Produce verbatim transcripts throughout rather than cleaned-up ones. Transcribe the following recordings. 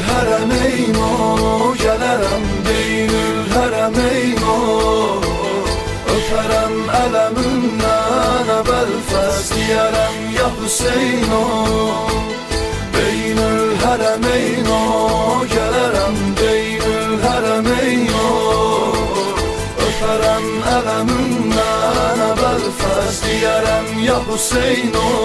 hərəmeyn o, gələrəm beynül hərəmeyn o, öpərəm ələmindən əvvəl fəz deyərəm ya Hüseyn o. Beynül hərəmeyn o, gələrəm beynül hərəmeyn o, öpərəm ələmindən əvvəl fəz deyərəm ya Hüseyn o.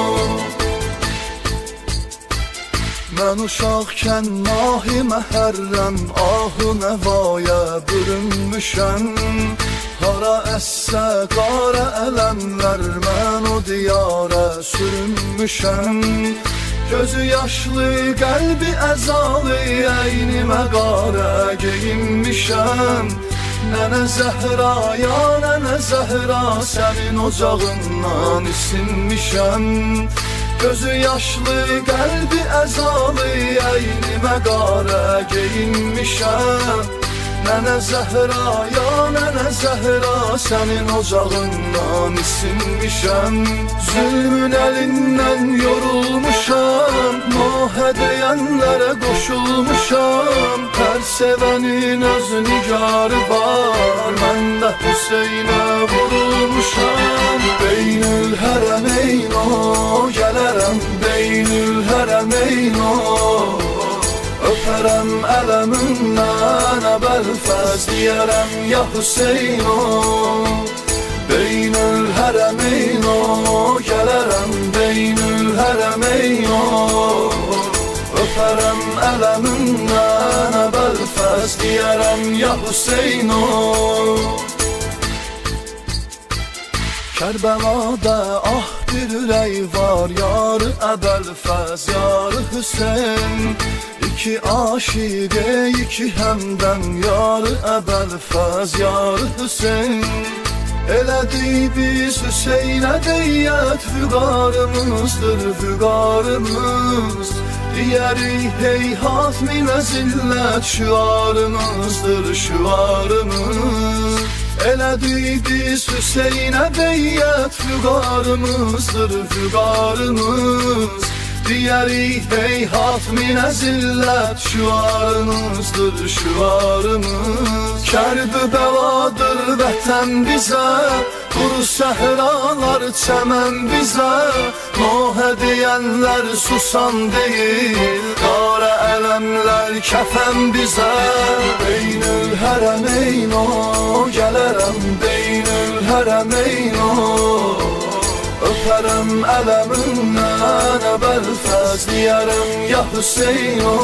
Mən uşaqkən mahi məhərrəm ahı nəvaya bürünmüşəm. Hara əssə qara ələmlər mən o diyara sürünmüşəm. Gözü yaşlı, qəlbi əzalı, əynimə qara geyinmişəm. Nənə Zəhra, ya nənə Zəhra, sənin ocağından isinmişəm. Gözü yaşlı, qəlbi əzalı, əynimə qara geyinmişəm. Nənə Zəhra, ya nənə Zəhra, sənin ocağından isinmişəm. Zülmün əlindən yorulmuşam, nohə deyənlərə qoşulmuşam. Hər sevənin öz nigarı var, mən də Hüseynə vurulmuşam. Beynül hərəmeyn o, gələrəm beynül hərəmeyn o, öpərəm ələmindən əvvəl fəz deyərəm ya Hüseyn o. Beynül hərəmeyn o, gələrəm beynül hərəmeyn o, öpərəm ələmindən əvvəl fəz deyərəm ya Hüseyn o. Kərbəlada ah bir ürək var, yarı əbəl fəz, yarı Hüseyn. İki aşiqe, iki həmdən, yarı əbəl fəz, yarı Hüseyn. Elədik biz Hüseynə deyyət, füqarımızdır füqarımız. Deyərik heyhat minə zillət, şüarımızdır şüarımız. Elədik biz Hüseynə deyyət, füqarımızdır füqarımız. Deyərik heyhat minə zillət, şüarımızdır şüarımız. Kərb-ü bəladır vətən bizə, quru səhralar çəmən bizə. Nohə deyənlər susan deyil, qara ələmlər kəfən bizə. Beynül hərəmeyn o, gələrəm beynül hərəmeyn o, öpərəm ələmindən əvvəl fəz deyərəm ya Hüseyn o.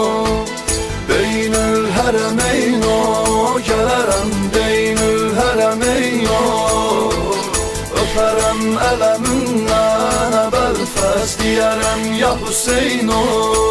Beynül hərəmeyn o, gələrəm beynül hərəmeyn o, öpərəm ələmindən əvvəl fəz deyərəm ya Hüseyn o.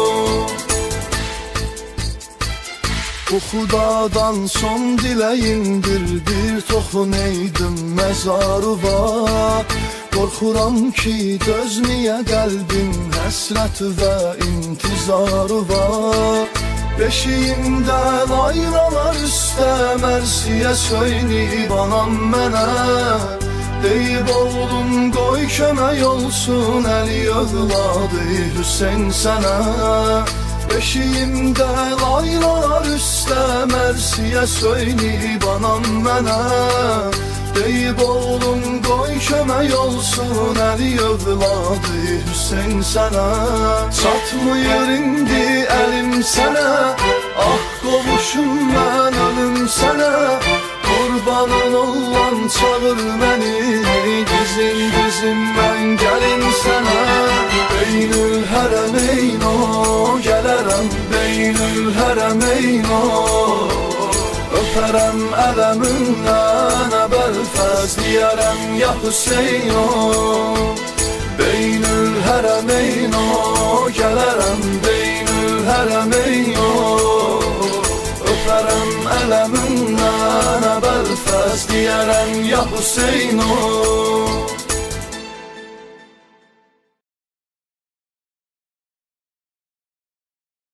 Bu xudadan son diləyimdir, bir toxun eydim məzaruva. Qorxuram ki dözməyə qəlbim həsrət və intizarı var. Beşiyimdə laylalar üstə mərsiyə söyləyib anam mənə. Deyib oğlum qoy kömək olsun əli övladı Hüseyn sənə. Beşiyimdə laylalar üstə mərsiyə söyləyib anam mənə. Deyib oğlum qoy kömək olsun əli övladı Hüseyn sənə. Çatmıyır indi əlim sənə, ah qovuşum mən ölüm sənə. Qurbanın olan çağır məni, dizim dizim mən gəlim sənə. Beynül hərəmeyn o, gələrəm beynül hərəmeyn o, öpərəm ələmindən əvvəl fəz deyərəm ya Hüseyn o. Beynül hərəmeyn o, gələrəm beynül hərəmeyn o, öpərəm ələmindən əvvəl fəz deyərəm ya Hüseyn o.